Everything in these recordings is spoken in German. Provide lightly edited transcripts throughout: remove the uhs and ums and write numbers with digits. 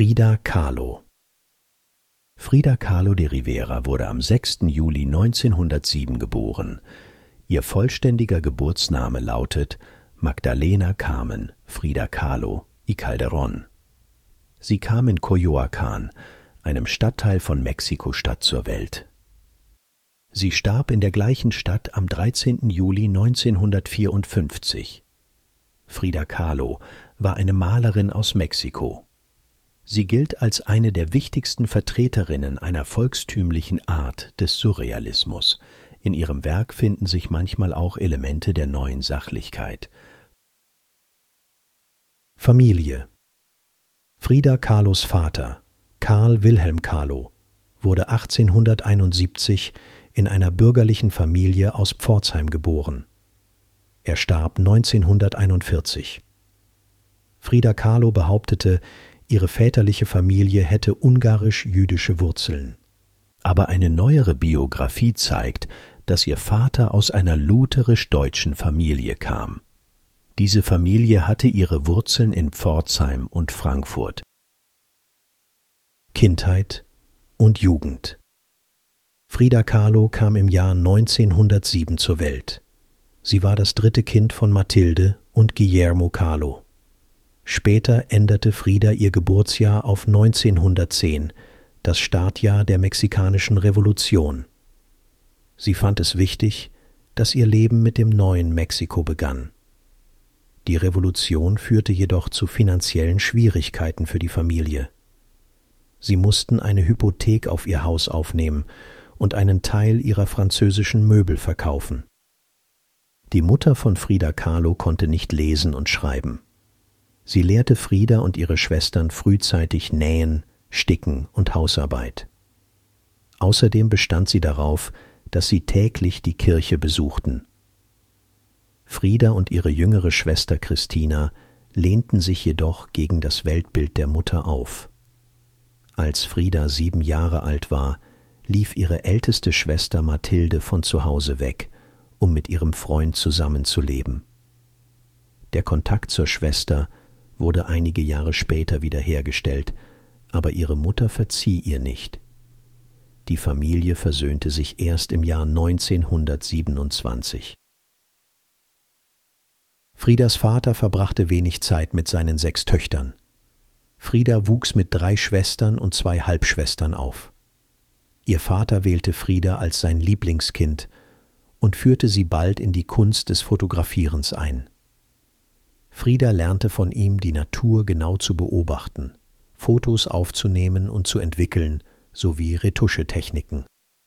Frida Kahlo. Frida Kahlo de Rivera wurde am 6. Juli 1907 geboren. Ihr vollständiger Geburtsname lautet Magdalena Carmen Frida Kahlo y Calderón. Sie kam in Coyoacán, einem Stadtteil von Mexiko-Stadt, zur Welt. Sie starb in der gleichen Stadt am 13. Juli 1954. Frida Kahlo war eine Malerin aus Mexiko. Sie gilt als eine der wichtigsten Vertreterinnen einer volkstümlichen Art des Surrealismus. In ihrem Werk finden sich manchmal auch Elemente der neuen Sachlichkeit. Familie. Frida Kahlos Vater, Karl Wilhelm Kahlo, wurde 1871 in einer bürgerlichen Familie aus Pforzheim geboren. Er starb 1941. Frida Kahlo behauptete, ihre väterliche Familie hätte ungarisch-jüdische Wurzeln. Aber eine neuere Biografie zeigt, dass ihr Vater aus einer lutherisch-deutschen Familie kam. Diese Familie hatte ihre Wurzeln in Pforzheim und Frankfurt. Kindheit und Jugend. Frida Kahlo kam im Jahr 1907 zur Welt. Sie war das dritte Kind von Mathilde und Guillermo Kahlo. Später änderte Frida ihr Geburtsjahr auf 1910, das Startjahr der Mexikanischen Revolution. Sie fand es wichtig, dass ihr Leben mit dem neuen Mexiko begann. Die Revolution führte jedoch zu finanziellen Schwierigkeiten für die Familie. Sie mussten eine Hypothek auf ihr Haus aufnehmen und einen Teil ihrer französischen Möbel verkaufen. Die Mutter von Frida Kahlo konnte nicht lesen und schreiben. Sie lehrte Frida und ihre Schwestern frühzeitig Nähen, Sticken und Hausarbeit. Außerdem bestand sie darauf, dass sie täglich die Kirche besuchten. Frida und ihre jüngere Schwester Christina lehnten sich jedoch gegen das Weltbild der Mutter auf. Als Frida 7 Jahre alt war, lief ihre älteste Schwester Mathilde von zu Hause weg, um mit ihrem Freund zusammenzuleben. Der Kontakt zur Schwester wurde einige Jahre später wiederhergestellt, aber ihre Mutter verzieh ihr nicht. Die Familie versöhnte sich erst im Jahr 1927. Fridas Vater verbrachte wenig Zeit mit seinen 6 Töchtern. Frida wuchs mit 3 Schwestern und 2 Halbschwestern auf. Ihr Vater wählte Frida als sein Lieblingskind und führte sie bald in die Kunst des Fotografierens ein. Frida lernte von ihm, die Natur genau zu beobachten, Fotos aufzunehmen und zu entwickeln, sowie Retuschetechniken.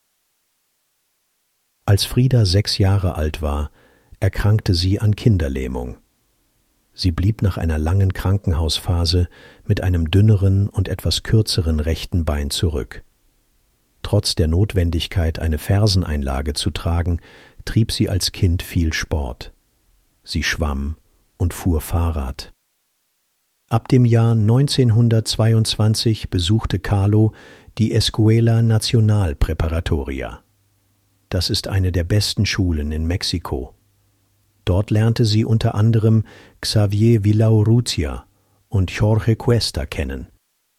Als Frida 6 Jahre alt war, erkrankte sie an Kinderlähmung. Sie blieb nach einer langen Krankenhausphase mit einem dünneren und etwas kürzeren rechten Bein zurück. Trotz der Notwendigkeit, eine Ferseneinlage zu tragen, trieb sie als Kind viel Sport. Sie schwamm und fuhr Fahrrad. Ab dem Jahr 1922 besuchte Kahlo die Escuela Nacional Preparatoria. Das ist eine der besten Schulen in Mexiko. Dort lernte sie unter anderem Xavier Villaurrutia und Jorge Cuesta kennen.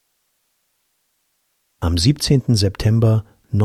Am 17. September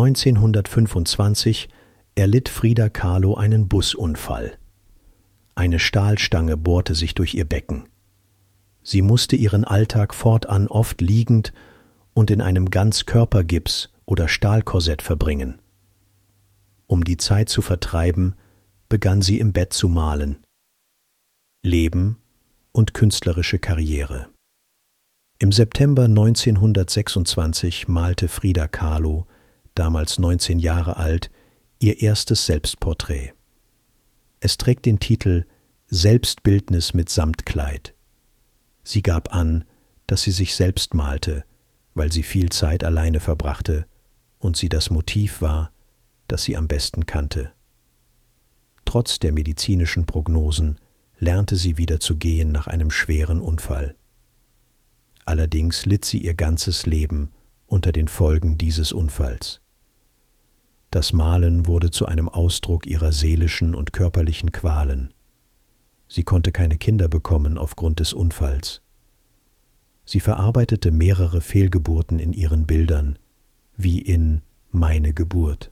1925 erlitt Frida Kahlo einen Busunfall. Eine Stahlstange bohrte sich durch ihr Becken. Sie musste ihren Alltag fortan oft liegend und in einem Ganzkörpergips oder Stahlkorsett verbringen. Um die Zeit zu vertreiben, begann sie im Bett zu malen. Leben und künstlerische Karriere. Im September 1926 malte Frida Kahlo, damals 19 Jahre alt, ihr erstes Selbstporträt. Es trägt den Titel »Selbstbildnis mit Samtkleid«. Sie gab an, dass sie sich selbst malte, weil sie viel Zeit alleine verbrachte und sie das Motiv war, das sie am besten kannte. Trotz der medizinischen Prognosen lernte sie wieder zu gehen nach einem schweren Unfall. Allerdings litt sie ihr ganzes Leben unter den Folgen dieses Unfalls. Das Malen wurde zu einem Ausdruck ihrer seelischen und körperlichen Qualen. Sie konnte keine Kinder bekommen aufgrund des Unfalls. Sie verarbeitete mehrere Fehlgeburten in ihren Bildern, wie in »Meine Geburt«.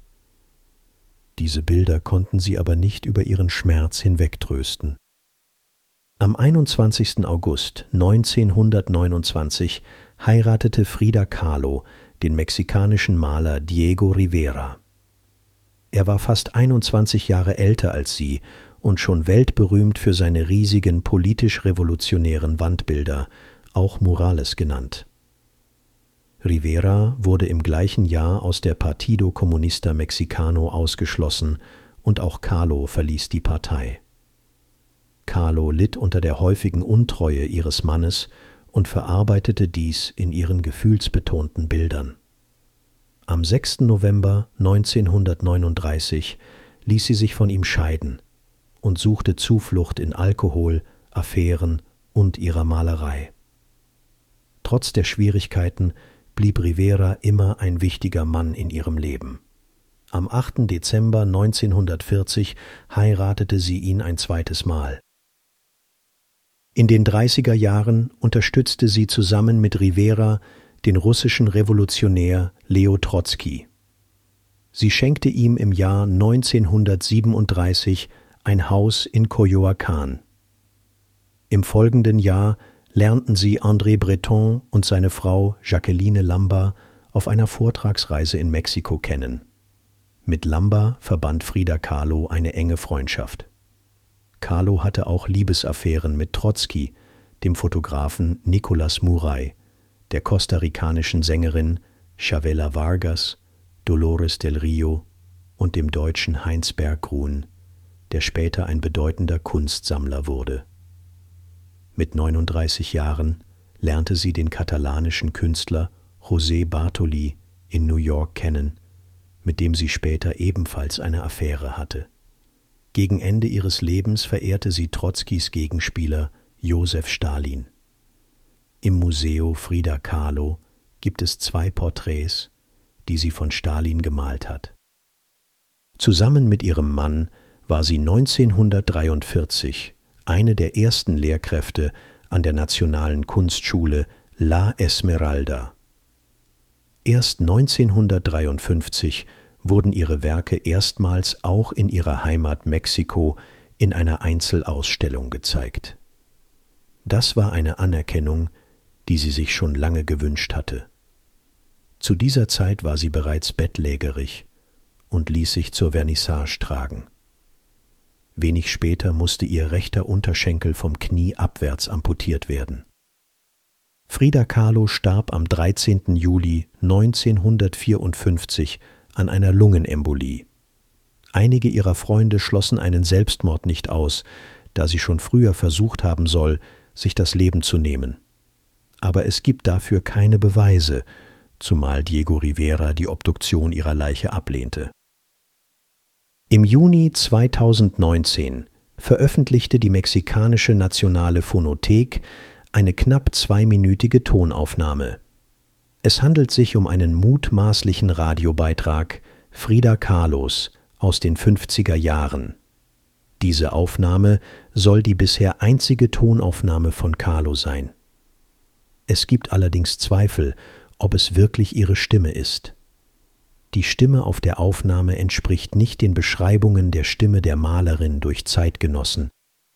Diese Bilder konnten sie aber nicht über ihren Schmerz hinwegtrösten. Am 21. August 1929 heiratete Frida Kahlo den mexikanischen Maler Diego Rivera. Er war fast 21 Jahre älter als sie und schon weltberühmt für seine riesigen politisch-revolutionären Wandbilder, auch Murales genannt. Rivera wurde im gleichen Jahr aus der Partido Comunista Mexicano ausgeschlossen und auch Kahlo verließ die Partei. Kahlo litt unter der häufigen Untreue ihres Mannes und verarbeitete dies in ihren gefühlsbetonten Bildern. Am 6. November 1939 ließ sie sich von ihm scheiden und suchte Zuflucht in Alkohol, Affären und ihrer Malerei. Trotz der Schwierigkeiten blieb Rivera immer ein wichtiger Mann in ihrem Leben. Am 8. Dezember 1940 heiratete sie ihn ein zweites Mal. In den 30er Jahren unterstützte sie zusammen mit Rivera den russischen Revolutionär Leo Trotzki. Sie schenkte ihm im Jahr 1937 ein Haus in Coyoacán. Im folgenden Jahr lernten sie André Breton und seine Frau Jacqueline Lamba auf einer Vortragsreise in Mexiko kennen. Mit Lamba verband Frida Kahlo eine enge Freundschaft. Kahlo hatte auch Liebesaffären mit Trotzki, dem Fotografen Nicolás Muray, der kostarikanischen Sängerin Chavela Vargas, Dolores del Rio und dem Deutschen Heinz Berggruen, der später ein bedeutender Kunstsammler wurde. Mit 39 Jahren lernte sie den katalanischen Künstler José Bartolí in New York kennen, mit dem sie später ebenfalls eine Affäre hatte. Gegen Ende ihres Lebens verehrte sie Trotzkis Gegenspieler Josef Stalin. Im Museo Frida Kahlo gibt es 2 Porträts, die sie von Stalin gemalt hat. Zusammen mit ihrem Mann war sie 1943 eine der ersten Lehrkräfte an der Nationalen Kunstschule La Esmeralda. Erst 1953 wurden ihre Werke erstmals auch in ihrer Heimat Mexiko in einer Einzelausstellung gezeigt. Das war eine Anerkennung, die sie sich schon lange gewünscht hatte. Zu dieser Zeit war sie bereits bettlägerig und ließ sich zur Vernissage tragen. Wenig später musste ihr rechter Unterschenkel vom Knie abwärts amputiert werden. Frida Kahlo starb am 13. Juli 1954 an einer Lungenembolie. Einige ihrer Freunde schlossen einen Selbstmord nicht aus, da sie schon früher versucht haben soll, sich das Leben zu nehmen. Aber es gibt dafür keine Beweise, zumal Diego Rivera die Obduktion ihrer Leiche ablehnte. Im Juni 2019 veröffentlichte die mexikanische Nationale Phonothek eine knapp 2-minütige Tonaufnahme. Es handelt sich um einen mutmaßlichen Radiobeitrag Frida Kahlos aus den 50er Jahren. Diese Aufnahme soll die bisher einzige Tonaufnahme von Kahlo sein. Es gibt allerdings Zweifel, ob es wirklich ihre Stimme ist. Die Stimme auf der Aufnahme entspricht nicht den Beschreibungen der Stimme der Malerin durch Zeitgenossen.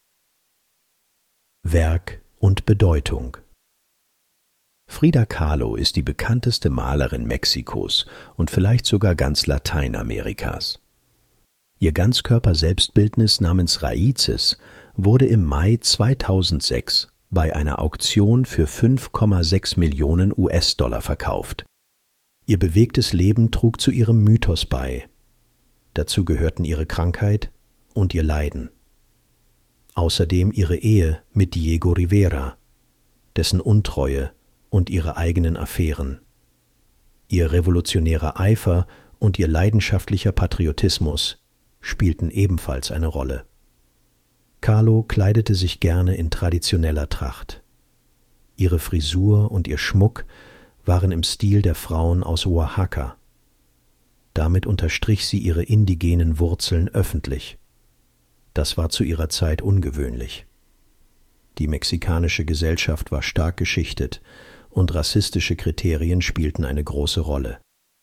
Werk und Bedeutung. Frida Kahlo ist die bekannteste Malerin Mexikos und vielleicht sogar ganz Lateinamerikas. Ihr Ganzkörper-Selbstbildnis namens Raíces wurde im Mai 2006 bei einer Auktion für 5,6 Millionen US-Dollar verkauft. Ihr bewegtes Leben trug zu ihrem Mythos bei. Dazu gehörten ihre Krankheit und ihr Leiden. Außerdem ihre Ehe mit Diego Rivera, dessen Untreue und ihre eigenen Affären. Ihr revolutionärer Eifer und ihr leidenschaftlicher Patriotismus spielten ebenfalls eine Rolle. Kahlo kleidete sich gerne in traditioneller Tracht. Ihre Frisur und ihr Schmuck waren im Stil der Frauen aus Oaxaca. Damit unterstrich sie ihre indigenen Wurzeln öffentlich. Das war zu ihrer Zeit ungewöhnlich. Die mexikanische Gesellschaft war stark geschichtet und rassistische Kriterien spielten eine große Rolle.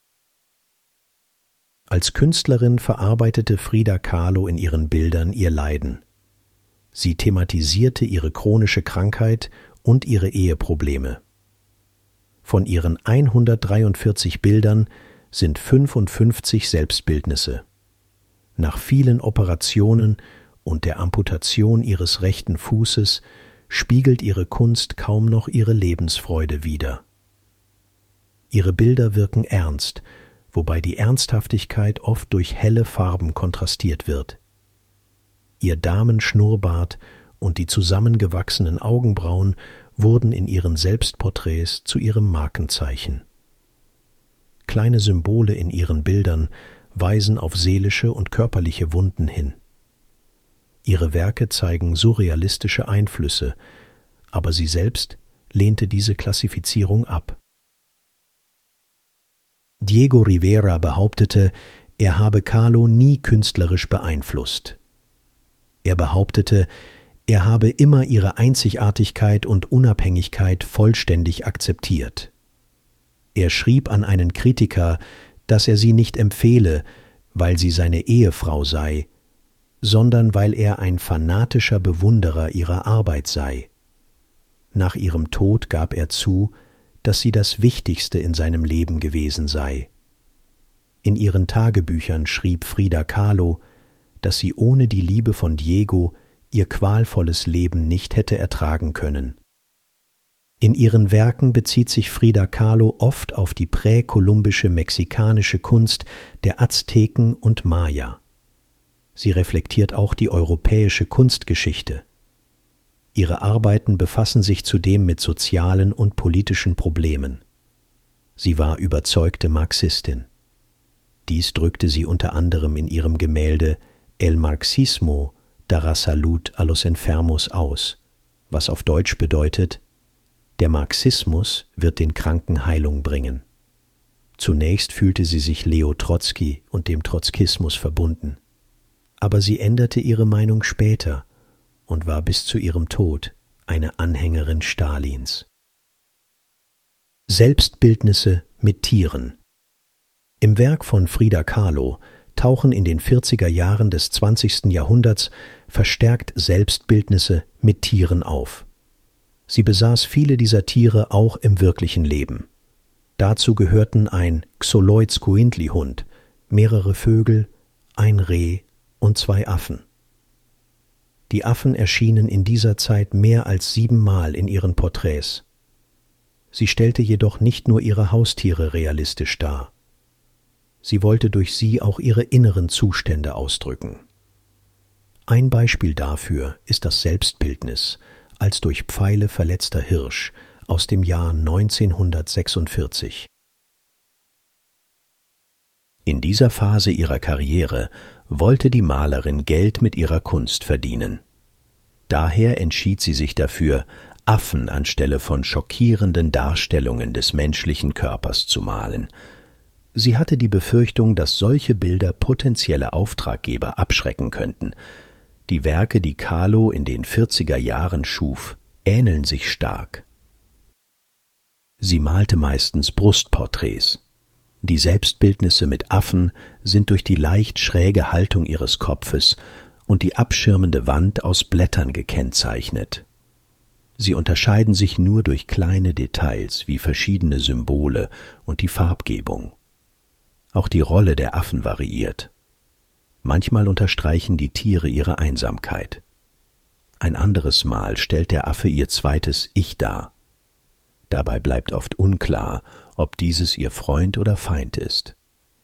Als Künstlerin verarbeitete Frida Kahlo in ihren Bildern ihr Leiden. Sie thematisierte ihre chronische Krankheit und ihre Eheprobleme. Von ihren 143 Bildern sind 55 Selbstbildnisse. Nach vielen Operationen und der Amputation ihres rechten Fußes spiegelt ihre Kunst kaum noch ihre Lebensfreude wider. Ihre Bilder wirken ernst, wobei die Ernsthaftigkeit oft durch helle Farben kontrastiert wird. Ihr Damenschnurrbart und die zusammengewachsenen Augenbrauen wurden in ihren Selbstporträts zu ihrem Markenzeichen. Kleine Symbole in ihren Bildern weisen auf seelische und körperliche Wunden hin. Ihre Werke zeigen surrealistische Einflüsse, aber sie selbst lehnte diese Klassifizierung ab. Diego Rivera behauptete, er habe Kahlo nie künstlerisch beeinflusst. Er behauptete, er habe immer ihre Einzigartigkeit und Unabhängigkeit vollständig akzeptiert. Er schrieb an einen Kritiker, dass er sie nicht empfehle, weil sie seine Ehefrau sei, sondern weil er ein fanatischer Bewunderer ihrer Arbeit sei. Nach ihrem Tod gab er zu, dass sie das Wichtigste in seinem Leben gewesen sei. In ihren Tagebüchern schrieb Frida Kahlo, dass sie ohne die Liebe von Diego ihr qualvolles Leben nicht hätte ertragen können. In ihren Werken bezieht sich Frida Kahlo oft auf die präkolumbische mexikanische Kunst der Azteken und Maya. Sie reflektiert auch die europäische Kunstgeschichte. Ihre Arbeiten befassen sich zudem mit sozialen und politischen Problemen. Sie war überzeugte Marxistin. Dies drückte sie unter anderem in ihrem Gemälde El Marxismo dará salud a los enfermos aus, was auf Deutsch bedeutet: Der Marxismus wird den Kranken Heilung bringen. Zunächst fühlte sie sich Leo Trotzki und dem Trotzkismus verbunden. Aber sie änderte ihre Meinung später und war bis zu ihrem Tod eine Anhängerin Stalins. Selbstbildnisse mit Tieren. Im Werk von Frida Kahlo tauchen in den 40er Jahren des 20. Jahrhunderts verstärkt Selbstbildnisse mit Tieren auf. Sie besaß viele dieser Tiere auch im wirklichen Leben. Dazu gehörten ein Xoloitzcuintli-Hund, mehrere Vögel, ein Reh und 2 Affen. Die Affen erschienen in dieser Zeit mehr als 7 Mal in ihren Porträts. Sie stellte jedoch nicht nur ihre Haustiere realistisch dar. Sie wollte durch sie auch ihre inneren Zustände ausdrücken. Ein Beispiel dafür ist das Selbstbildnis als durch Pfeile verletzter Hirsch aus dem Jahr 1946. In dieser Phase ihrer Karriere wollte die Malerin Geld mit ihrer Kunst verdienen. Daher entschied sie sich dafür, Affen anstelle von schockierenden Darstellungen des menschlichen Körpers zu malen. Sie hatte die Befürchtung, dass solche Bilder potenzielle Auftraggeber abschrecken könnten. Die Werke, die Kahlo in den 40er Jahren schuf, ähneln sich stark. Sie malte meistens Brustporträts. Die Selbstbildnisse mit Affen sind durch die leicht schräge Haltung ihres Kopfes und die abschirmende Wand aus Blättern gekennzeichnet. Sie unterscheiden sich nur durch kleine Details wie verschiedene Symbole und die Farbgebung. Auch die Rolle der Affen variiert. Manchmal unterstreichen die Tiere ihre Einsamkeit. Ein anderes Mal stellt der Affe ihr zweites Ich dar. Dabei bleibt oft unklar, ob dieses ihr Freund oder Feind ist.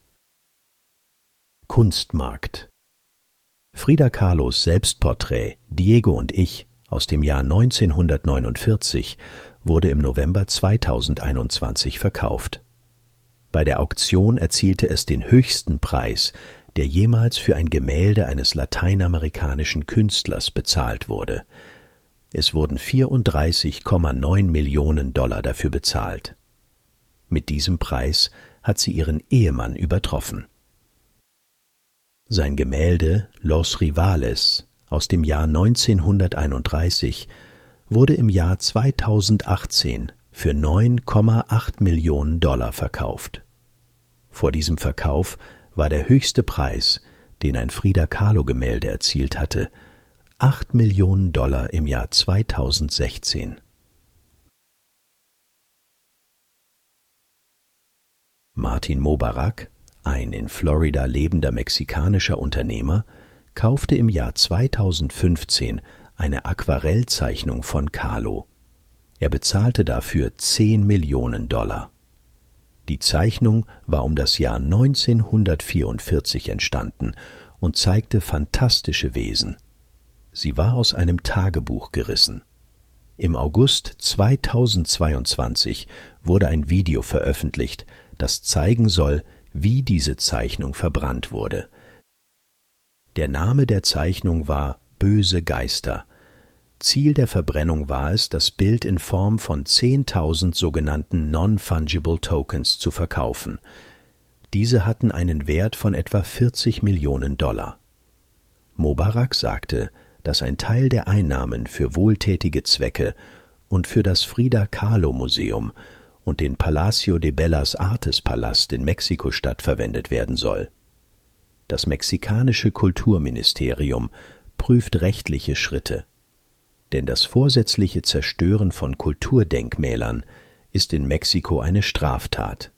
Kunstmarkt. Frida Kahlos Selbstporträt Diego und ich aus dem Jahr 1949 wurde im November 2021 verkauft. Bei der Auktion erzielte es den höchsten Preis, der jemals für ein Gemälde eines lateinamerikanischen Künstlers bezahlt wurde. Es wurden 34,9 Millionen $ dafür bezahlt. Mit diesem Preis hat sie ihren Ehemann übertroffen. Sein Gemälde Los Rivales aus dem Jahr 1931 wurde im Jahr 2018 für 9,8 Millionen Dollar verkauft. Vor diesem Verkauf war der höchste Preis, den ein Frida-Kahlo-Gemälde erzielt hatte, 8 Millionen Dollar im Jahr 2016. Martin Mobarak, ein in Florida lebender mexikanischer Unternehmer, kaufte im Jahr 2015 eine Aquarellzeichnung von Kahlo. Er bezahlte dafür 10 Millionen Dollar. Die Zeichnung war um das Jahr 1944 entstanden und zeigte fantastische Wesen. Sie war aus einem Tagebuch gerissen. Im August 2022 wurde ein Video veröffentlicht, das zeigen soll, wie diese Zeichnung verbrannt wurde. Der Name der Zeichnung war »Böse Geister«. Ziel der Verbrennung war es, das Bild in Form von 10.000 sogenannten Non-Fungible Tokens zu verkaufen. Diese hatten einen Wert von etwa 40 Millionen Dollar. Mobarak sagte, dass ein Teil der Einnahmen für wohltätige Zwecke und für das Frida-Kahlo-Museum und den Palacio de Bellas Artes-Palast in Mexiko-Stadt verwendet werden soll. Das mexikanische Kulturministerium prüft rechtliche Schritte. Denn das vorsätzliche Zerstören von Kulturdenkmälern ist in Mexiko eine Straftat.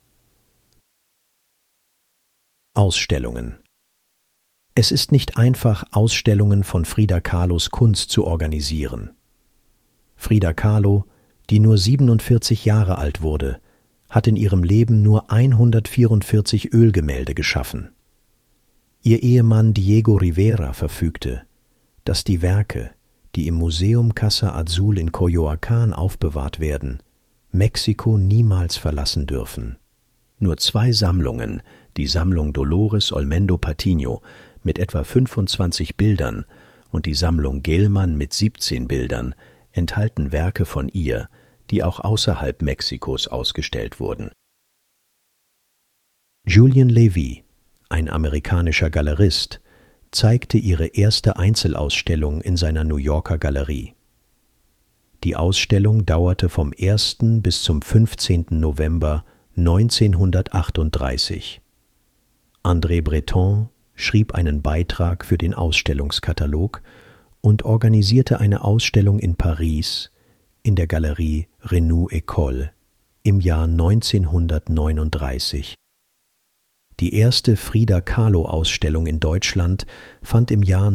Ausstellungen. Es ist nicht einfach, Ausstellungen von Frida Kahlos Kunst zu organisieren. Frida Kahlo, die nur 47 Jahre alt wurde, hat in ihrem Leben nur 144 Ölgemälde geschaffen. Ihr Ehemann Diego Rivera verfügte, dass die Werke, die im Museum Casa Azul in Coyoacán aufbewahrt werden, Mexiko niemals verlassen dürfen. Nur 2 Sammlungen, die Sammlung Dolores Olmedo Patiño mit etwa 25 Bildern und die Sammlung Gelman mit 17 Bildern, enthalten Werke von ihr, die auch außerhalb Mexikos ausgestellt wurden. Julian Levy, ein amerikanischer Galerist, zeigte ihre erste Einzelausstellung in seiner New Yorker Galerie. Die Ausstellung dauerte vom 1. bis zum 15. November 1938. André Breton schrieb einen Beitrag für den Ausstellungskatalog und organisierte eine Ausstellung in Paris in der Galerie Renou École im Jahr 1939. Die erste Frida-Kahlo-Ausstellung in Deutschland fand im Jahr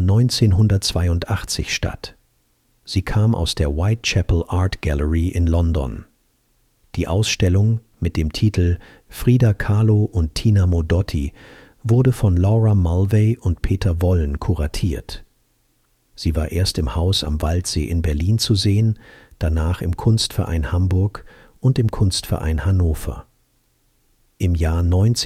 1982 statt. Sie kam aus der Whitechapel Art Gallery in London. Die Ausstellung mit dem Titel »Frida Kahlo und Tina Modotti« wurde von Laura Mulvey und Peter Wollen kuratiert. Sie war erst im Haus am Waldsee in Berlin zu sehen, danach im Kunstverein Hamburg und im Kunstverein Hannover. Im Jahr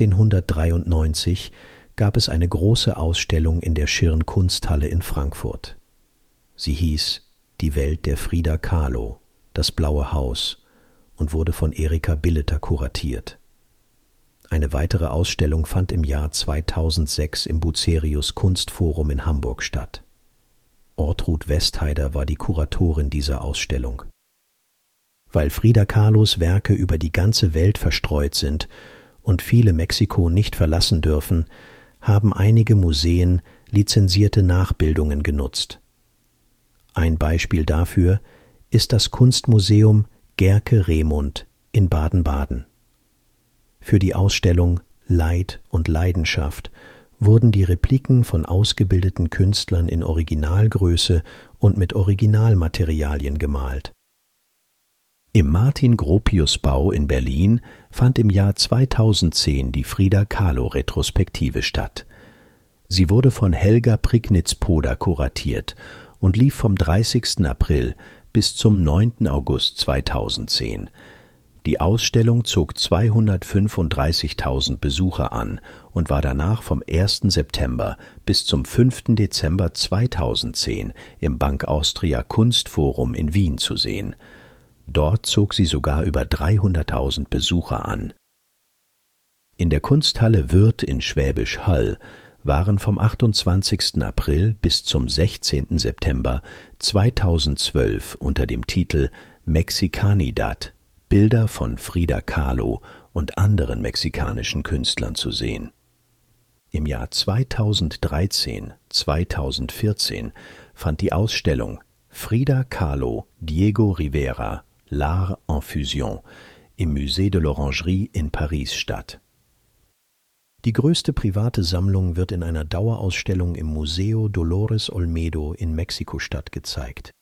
1993 gab es eine große Ausstellung in der Schirn Kunsthalle in Frankfurt. Sie hieß »Die Welt der Frida Kahlo, das Blaue Haus« und wurde von Erika Billeter kuratiert. Eine weitere Ausstellung fand im Jahr 2006 im Bucerius Kunstforum in Hamburg statt. Ortrud Westheider war die Kuratorin dieser Ausstellung. Weil Frida Kahlos Werke über die ganze Welt verstreut sind und viele Mexiko nicht verlassen dürfen, haben einige Museen lizenzierte Nachbildungen genutzt. Ein Beispiel dafür ist das Kunstmuseum Gerke-Remund in Baden-Baden. Für die Ausstellung »Leid und Leidenschaft« wurden die Repliken von ausgebildeten Künstlern in Originalgröße und mit Originalmaterialien gemalt. Im Martin-Gropius-Bau in Berlin fand im Jahr 2010 die Frida-Kahlo-Retrospektive statt. Sie wurde von Helga Prignitz-Poder kuratiert und lief vom 30. April bis zum 9. August 2010. Die Ausstellung zog 235.000 Besucher an und war danach vom 1. September bis zum 5. Dezember 2010 im Bank Austria Kunstforum in Wien zu sehen. Dort zog sie sogar über 300.000 Besucher an. In der Kunsthalle Würth in Schwäbisch Hall waren vom 28. April bis zum 16. September 2012 unter dem Titel Mexicanidad, Bilder von Frida Kahlo und anderen mexikanischen Künstlern zu sehen. Im Jahr 2013/2014 fand die Ausstellung Frida Kahlo, Diego Rivera, L'Art en Fusion im Musée de l'Orangerie in Paris statt. Die größte private Sammlung wird in einer Dauerausstellung im Museo Dolores Olmedo in Mexiko-Stadt gezeigt.